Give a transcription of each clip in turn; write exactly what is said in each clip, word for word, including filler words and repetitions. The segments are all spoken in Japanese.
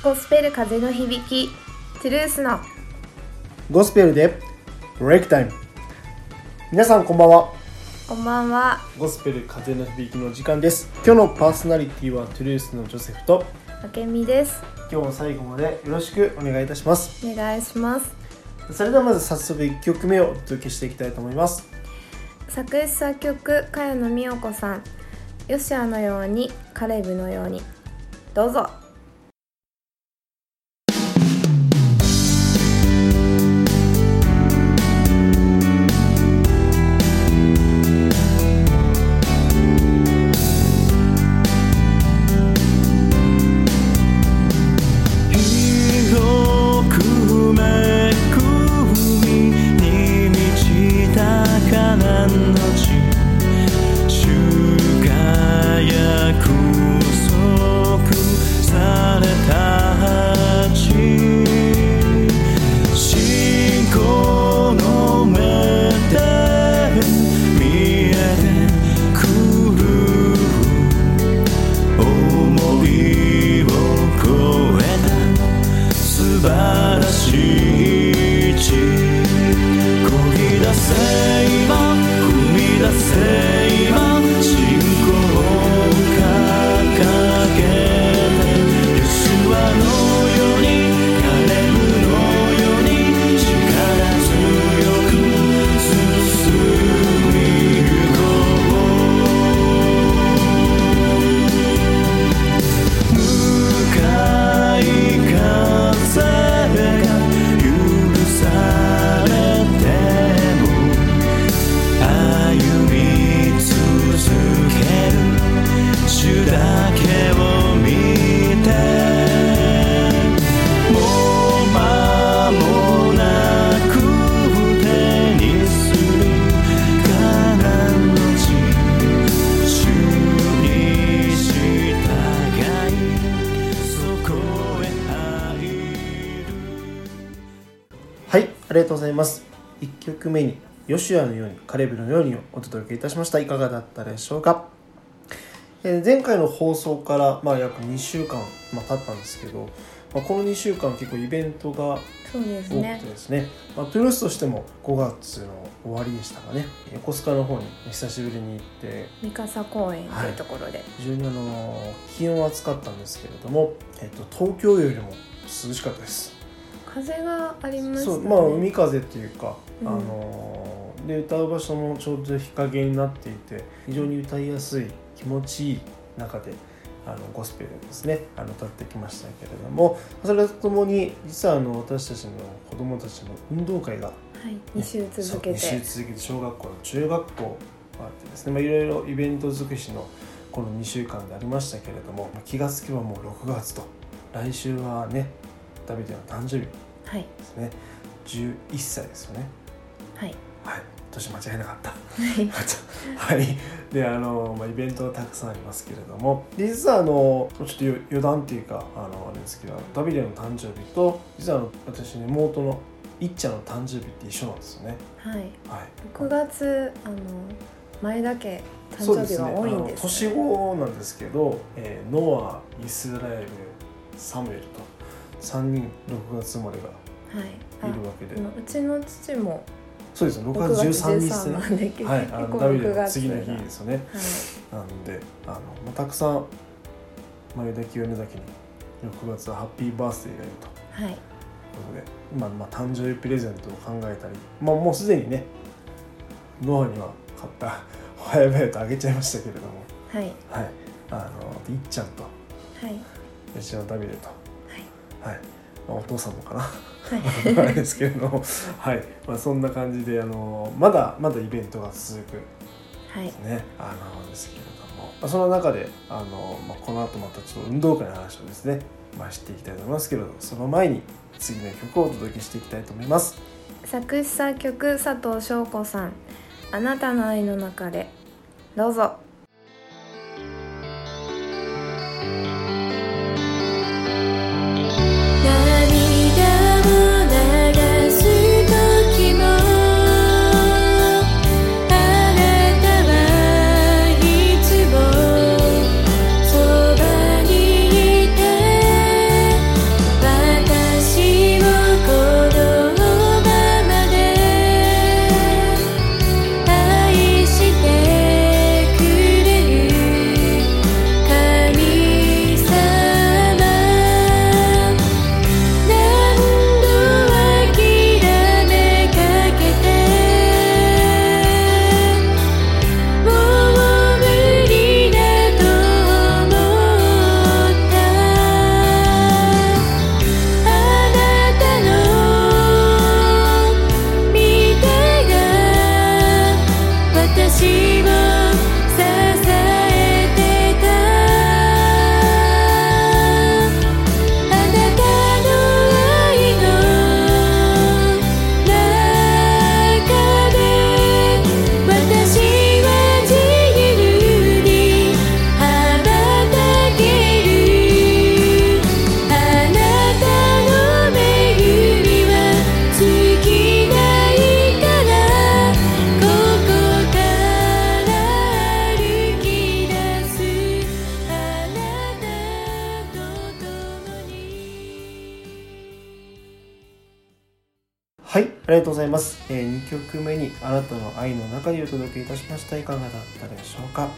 ゴスペル風の響き、トゥルースのゴスペルでブレイクタイム。皆さんこんばんは。 こんばんは。 ゴスペル風の響きの時間です。今日のパーソナリティはトゥルースのジョセフとあけみです。 今日も最後までよろしくお願いいたします。 お願いします。 それではまず早速いっきょくめをお届けしていきたいと思います。 作詞作曲茅野美代子さん、ヨシアのようにカレブのように、どうぞ。 はい、ありがとうございます。いっきょくめにヨシュアのようにカレブのようにをお届けいたしました。いかがだったでしょうか。えー、前回の放送から、まあ、約にしゅうかん、まあ、経ったんですけど、まあ、このにしゅうかん結構イベントが多くてですね、まあ、トゥルースとしてもごがつの終わりでしたかね、横須賀の方に久しぶりに行って三笠公園というところで、はい、 非常にあの気温は暑かったんですけれども、えっと、東京よりも涼しかったです。 風がありましたね。 そう、まあ海風っていうか、 うん、 あので歌う場所もちょうど日陰になっていて非常に歌いやすい気持ちいい中であのゴスペルですねあの歌ってきましたけれども、それとともに実はあの私たちの子どもたちの運動会が、 はい、にしゅう続けてにしゅう続けて小学校中学校があってですね、まあ、いろいろイベント尽くしのこのにしゅうかんでありましたけれども、気がつけばもうろくがつと、来週はねダビデの誕生日ですね、はい、じゅういっさいですよね。 はい、 はい、年間違えなかったはい、であの、まあ、イベントがたくさんありますけれども、実はあのちょっと余談っていうかあのあれですけど、ダビデの誕生日と実はあの私の妹のいっちゃんの誕生日って一緒なんですよね。 はい、はい、 ろくがつあの前だけ誕生日が多いんです、ね、 年後なんですけど、えー、ノア、イスラエル、サムエルとさんにんろくがつ生まれがいるわけで、 はい、うちの父もそうですよ、ろくがつじゅうさんにちですね。はい、あのダビデの次の日ですよね。はい、なんであの、まあ、たくさん前田清根だけにろくがつはハッピーバースデーがいると、はい、ということで今、まあ、誕生日プレゼントを考えたり、まあ、もうすでにねノアには買った早々とあげちゃいましたけれども、はい、はい、あのいっちゃんと、はい、吉野ダビデと、はい、はい、まあ、お父さんもかな、はい、あれですけれども、はい、まあ、そんな感じであのまだまだイベントが続くですね、はい、あのですけれども、まあ、その中であの、まあ、この後またちょっと運動会の話をですね、まあ、していきたいと思いますけれども、その前に次の曲をお届けしていきたいと思います。 作詞作曲佐藤翔子さん、あなたの愛の中で、どうぞ。 「 はい、ありがとうございます。えー、にきょくめにあなたの愛の中でお届けいたしました。いかがだったでしょうか。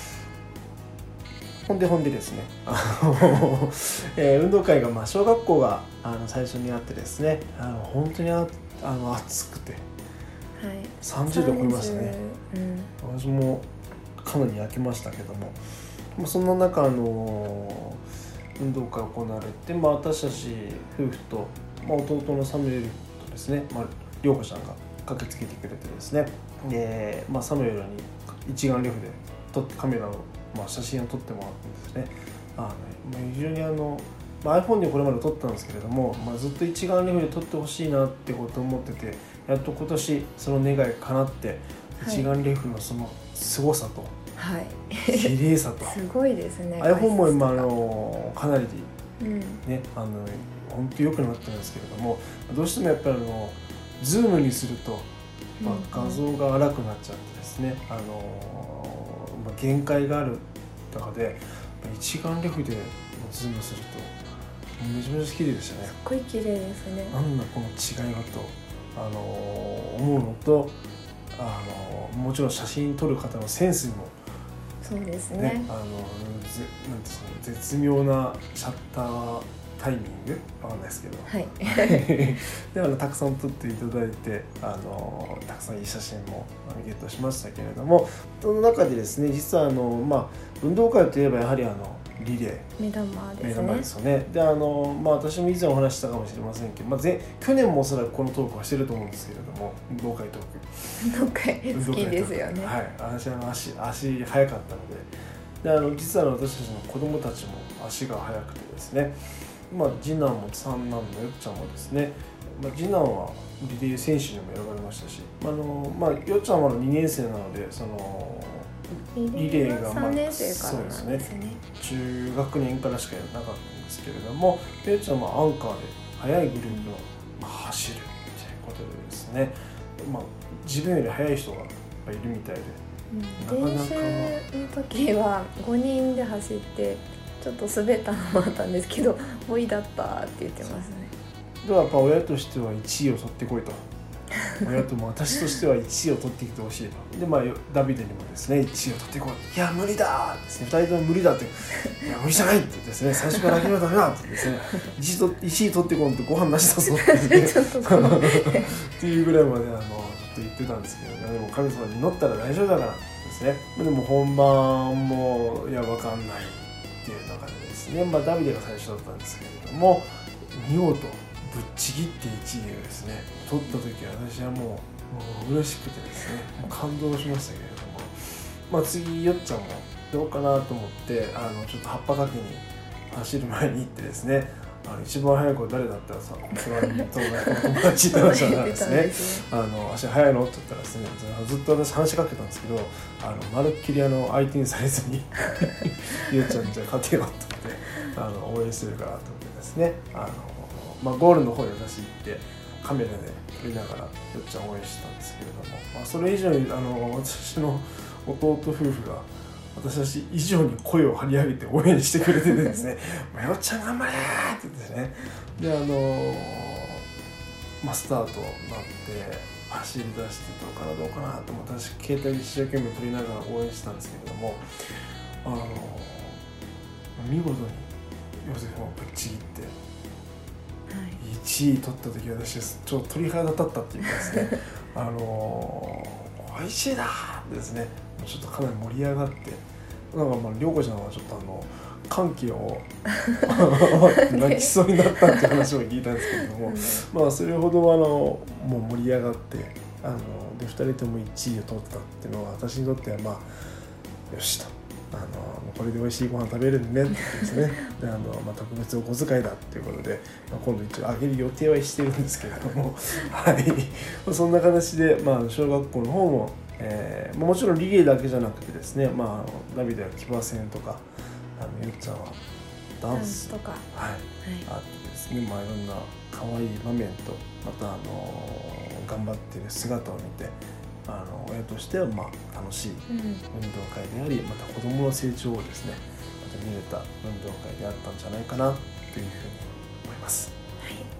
ほんでほんでですね、あの、えー、運動会が、まあ、小学校があの最初にあってですね、あの本当にああの暑くて、はい、さんじゅうど超えましたね、うん、私もかなり焼けましたけども、まあ、そんな中、あの運動会行われて、まあ、私たち夫婦と、まあ、弟のサムエルとですね、まあ、涼子ちゃんが駆けつけてくれてですね、で、まあ、サムエルに一眼レフで撮ってカメラをまあ、写真を撮ってもらってですね、あの非常にあの、まあ、iPhone でこれまで撮ったんですけれども、まあ、ずっと一眼レフで撮ってほしいなってことを思ってて、やっと今年その願い叶って、はい、一眼レフのその凄さと、はい、綺麗さとすごいですね。 iPhone も今あのかなりね、うん、あの本当に良くなってるんですけれども、どうしてもやっぱりあのズームにすると、まあ、画像が荒くなっちゃってですね、うんうん、あの限界がある中で一眼レフでズームするとめちゃめちゃ綺麗でしたね。 すっごい綺麗ですね。 なんだこの違いがと、あの思うのと、あのもちろん写真撮る方のセンスにも、 そうですね、 あのなんていうんですかね、絶妙なシャッタータイミングわかんないですけど、はい、であのたくさん撮っていただいて、あのたくさんいい写真もゲットしましたけれども、その中でですね、実はあの、まあ、運動会といえばやはりあのリレー目玉ですね。 目玉ですよね。であの、まあ、私も以前お話したかもしれませんけど、まあ、前去年もおそらくこのトークはしてると思うんですけれども、運動会トーク運動会好きですよね。 はい、私あの 足, 足速かったので、であの実は私たちの子供たちも足が速くてですね、まあ、次男も三男のよっちゃんもですね、まあ、次男はリレー選手にも選ばれましたし、あのまあ、よっちゃんはにねん生なので、そのリレーがさんねん生からなんですね。 そうですね、中学年からしかやらなかったんですけれども、よっちゃんはアンカーで速いグループを走るということでですね、まあ、自分より速い人がいるみたいで、 うん、練習の時はごにんで走ってちょっと滑ったのもあったんですけど、ごいだったって言ってますね。 ではやっぱ親としてはいちいを取ってこいと親とも私としてはいちいを取ってきてほしいと。でまあダビデにもですね、いちいを取ってこい、いや無理だですね、ふたりとも無理だって、いや無理じゃないってですね、最初から諦めたらダメだってですね、いちい取ってこんとご飯なしだぞってですねっていうぐらいまであのちょっと言ってたんですけど、ね、でも神様に乗ったら大丈夫だからですね。でも本番もいや分かんないっていう中でですね、まあ、ダビデが最初だったんですけれども、見事ぶっちぎっていちいをですね取った時は、私はもう、もう嬉しくてですね、もう感動しましたけれども、まあ、次よっちゃんもどうかなと思って、あのちょっと葉っぱかけに走る前に行ってですね、あの一番速い子誰だったらさ、それは友達って話したらですね、あの足速いのって言ったらですね、ずっと私話しかけたんですけど、あのまるっきりあの相手にされずにゆうちゃんじゃあ勝てよって言ってあの応援してるからと思ってですね、あの、まあ、ゴールの方に私行ってカメラで撮りながらよっちゃん応援してたんですけれども、まあ、それ以上にあの私の弟夫婦が私たち以上に声を張り上げて応援してくれててですねよっちゃん頑張れーって言ってですね、であのまあ、スタートになって走り出してどうかなどうかなと思って、私携帯で一生懸命撮りながら応援してたんですけれども、あの見事にヨセフもぶっちぎって、はい、いちい取った時私ちょっと鳥肌立ったっていうかですねあの美味しいなーですね、ちょっとかなり盛り上がって、なんかまあ涼子ちゃんはちょっとあの歓喜を泣きそうになったっていう話を聞いたんですけれども、うん、まあそれほどあのもう盛り上がってあのでふたりともいちいを取ったっていうのは私にとってはまあよしと、あのこれで美味しいご飯食べれるねってですねであの、まあ、特別お小遣いだっていうことで、まあ、今度一応あげる予定はしてるんですけれどもはいそんな形で、まあ、小学校の方も、えー、もちろんリレーだけじゃなくてですね、まあ、ナビでは騎馬戦とかあのゆっちゃんはダンスとか、 はいはい、あってですね、まあ、いろんな可愛い場面とまた、あのー、頑張っている姿を見て、あの親としてはまあ楽しい運動会であり、また子どもの成長をですねまた見れた運動会であったんじゃないかなというふうに思います。 はい、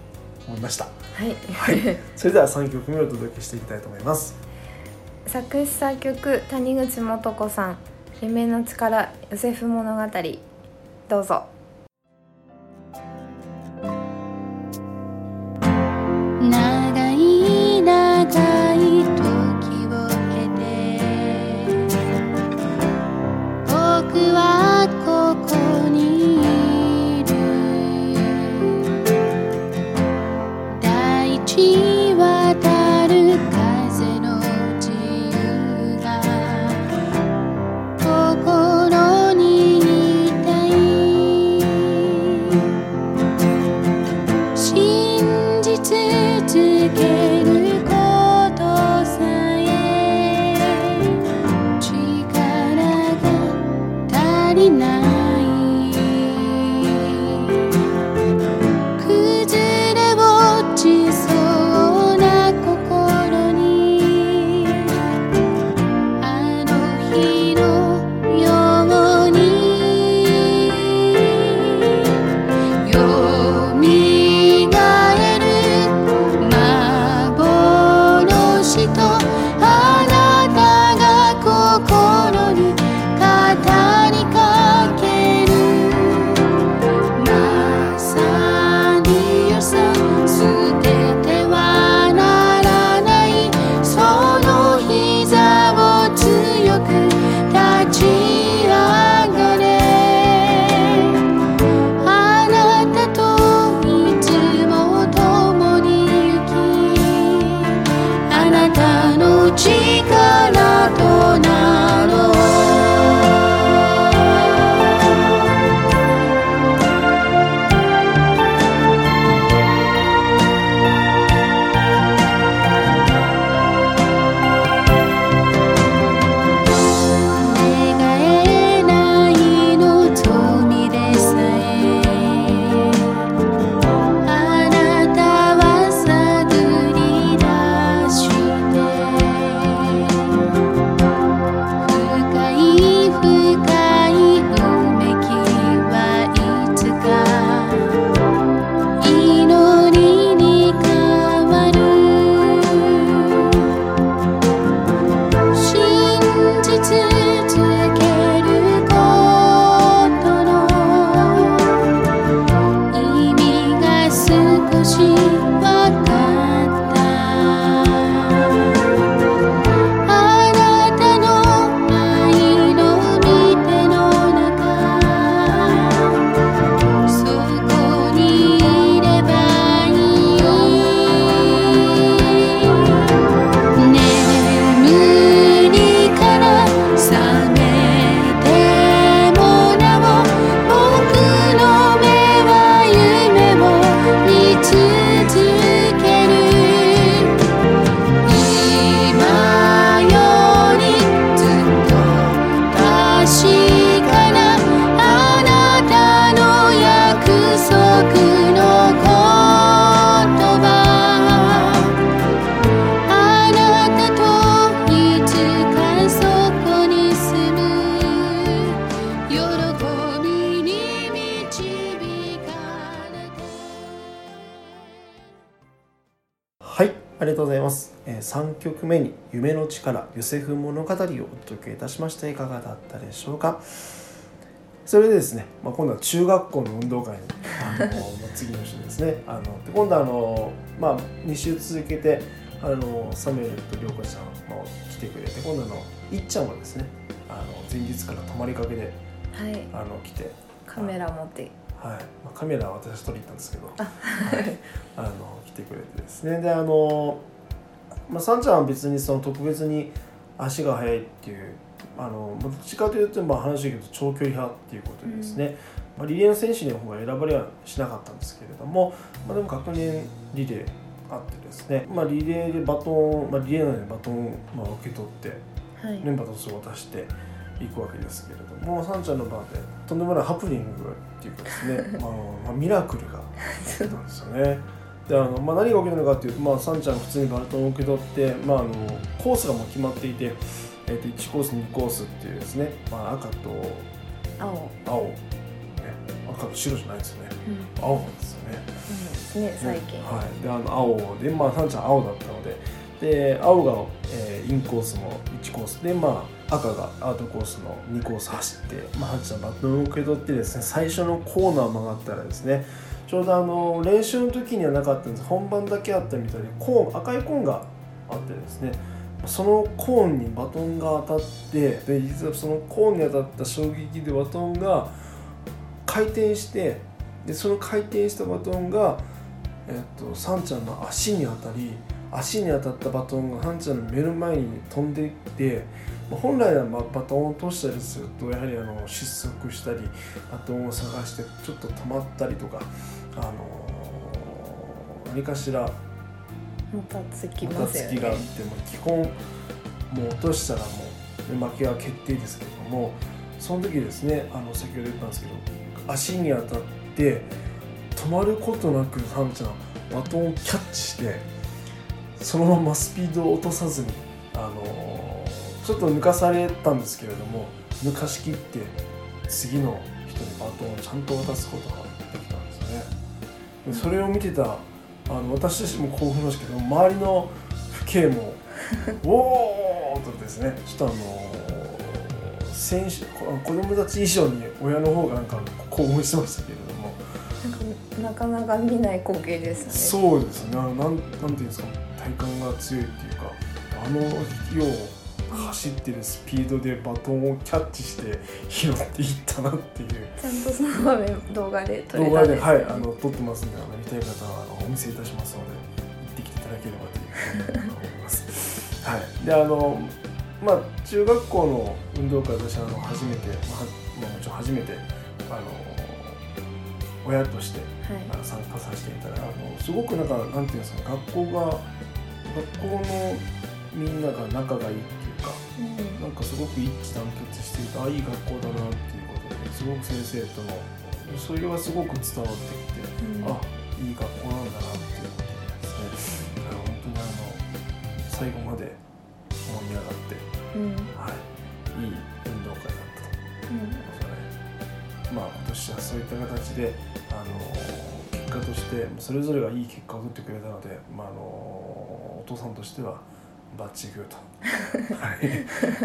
思いました。 はい、 はい、それではさんきょくめをお届けしていきたいと思います。 作詞作曲谷口素子さん、夢の力ヨセフ物語、どうぞ。 長い長い時を経て僕はここにいる。大地渡る風の自由が心に痛い。信じ続けることさえ力が足りない。崩れ落ちそうな心にあの日のようによみがえる幻とあなたが心に語りかける。まさによさ捨ててはならない。その膝を強く立ち上がれ。あなたといつも共に行きあなたの力となろう。願えない望みでさえあなたは探り出して深い深いうめきはいつか祈りに変わる。信じ続けることの意味が少しわかった。あなたの愛の御手の中そこにいればいい。眠りから覚めてもなお僕の目は夢を見続ける。今よりずっと確かなあなたの約束の言葉。あなたといつかそこに住む喜びに導かれて。 はい、ありがとうございます。えー、さんきょくめに夢の力ヨセフ物語をお届けいたしました。いかがだったでしょうか。それでですね、まあ、今度は中学校の運動会にあの次の週ですねあので今度はあの、まあ、に週続けてあのサムエルと涼子ちゃんも来てくれて、今度あのいっちゃんはですねあの前日から泊まりかけで、 はい、 あの来てカメラ持ってはい、まあ、カメラは私撮りに行ったんですけど、 あ、 はい、あの来てくれてですね。であの、まあ、サンちゃんは別にその特別に足が速いっていうあのどっちかというとまあ話だけど長距離派っていうことでですね、うんまあ、リレーの選手の方が選ばれはしなかったんですけれども、まあ、でも学年リレーあってですね、まあ、リレーでバトン、まあ、リレーなのでバトンをまあ受け取って、はい、メンバーとして渡していくわけですけれども、サンちゃんの場でとんでもないハプニングっていうかですね、まあまあ、ミラクルが起きたんですよね。であのまあ、何が起きたのかっていうと、まあ、サンちゃん普通にバトンを受け取って、まあ、あのコースがもう決まっていて、えー、といちコースにコースっていうですね、まあ、赤と青、 青、ね、赤と白じゃないですよね、うん、青なんですよね、 ですね最近、 はい、であの青で、まあ、サンちゃん青だったので、で青が、えー、インコースのいちコースで、まあ、赤がアウトコースのにコース走って、まあ、サンちゃんバトンを受け取ってですね、最初のコーナー曲がったらですね、ちょうどあの練習の時にはなかったんです、本番だけあったみたいでコーン赤いコーンがあってですね、そのコーンにバトンが当たって、で実はそのコーンに当たった衝撃でバトンが回転して、でその回転したバトンが、えっと、サンちゃんの足に当たり、足に当たったバトンがサンちゃんの目の前に飛んでいって、本来はバトンを落としたりするとやはりあの失速したりバトンを探してちょっと止まったりとか、あのー、何かしらもたつきますよね。 もたつきがあって、も基本もう落としたらもう負けは決定ですけども、その時ですね、あの先ほど言ったんですけど、足に当たって止まることなくサンちゃんバトンをキャッチして、そのままスピードを落とさずに、あのー、ちょっと抜かされたんですけれども、抜かしきって次の人にバトンをちゃんと渡すことができたんですよね。でそれを見てたあの私自身も興奮しましたけど、周りの父兄もおーっとですね、ちょっとあのー、選手子供たち以上に親の方がなんか興奮してましたけれども、 なんかなかなか見ない光景ですね。 そうですね、なん、なんていうんですか、体幹が強いっていうか、あの日を走ってるスピードでバトンをキャッチして拾っていったなっていう。 ちゃんとその場面動画で撮れ動画で、 たんですね。 はい、あの撮ってますんで、あの見たい方はあのお見せいたしますので行ってきていただければというふうに思います。はい。で、あのまあ中学校の運動会、私はあの初めて、まあ、もちろん初めてあの親として、はい、参加させていただいて、あのすごくなんかなんていうんですか、学校が学校のみんなが仲がいいっていうか、うん、なんかすごく一致団結していて、あ、いい学校だなっていうことで、すごく先生とのそれがすごく伝わってきて、うん、あ、いい学校なんだなっていうことでですね、だから本当にあの最後まで盛り上がって、うん、はい、いい運動会だったと思いますね。うん、まあ今年はそういった形であの結果としてそれぞれがいい結果を取ってくれたので、まあ、あのお父さんとしてはバッチグーと、はい、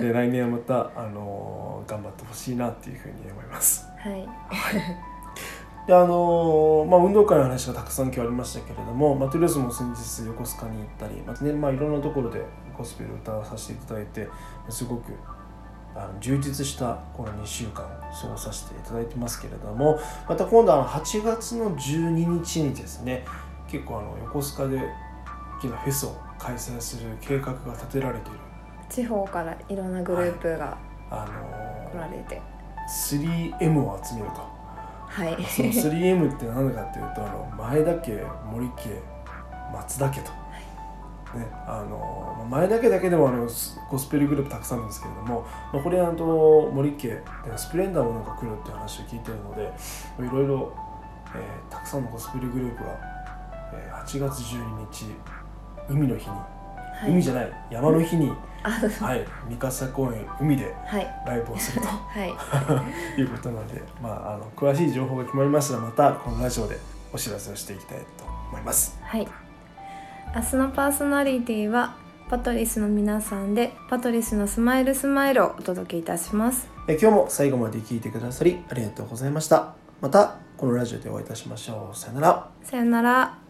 で来年はまた、あのー、頑張ってほしいなっていうふうに思います。 はい、はい、 であのーまあ、運動会の話がたくさん今日ありましたけれども、まあ、とりあえずも先日横須賀に行ったり、まあねまあ、いろんなところでゴスペルを歌わさせていただいて、すごくあの充実したこのにしゅうかん過ごさせていただいてますけれども、また今度ははちがつのじゅうににちにですね、結構あの横須賀で大きなフェスを開催する計画が立てられている。 地方からいろんなグループが、 はい、あのー、 来られてスリーエム を集めると。 はい、 その スリーエム って何だかっていうと、あの前田家、森家、松田家と、はいね、あの前田家だけでもあのゴスペルグループたくさんあるんですけれども、これあの森家でスプレンダーもなんか来るっていう話を聞いているので、いろいろ、えー、たくさんのゴスペルグループが、えー、はちがつじゅうににち海の日に、はい、海じゃない山の日に、はい、三笠公園海でライブをすると、はい、いうことなので、まあ、あの詳しい情報が決まりましたらまたこのラジオでお知らせをしていきたいと思います。 はい、明日のパーソナリティはパトリスの皆さんで、パトリスのスマイルスマイルをお届けいたします。 え今日も最後まで聞いてくださりありがとうございました。またこのラジオでお会いいたしましょう。さよなら。 さよなら。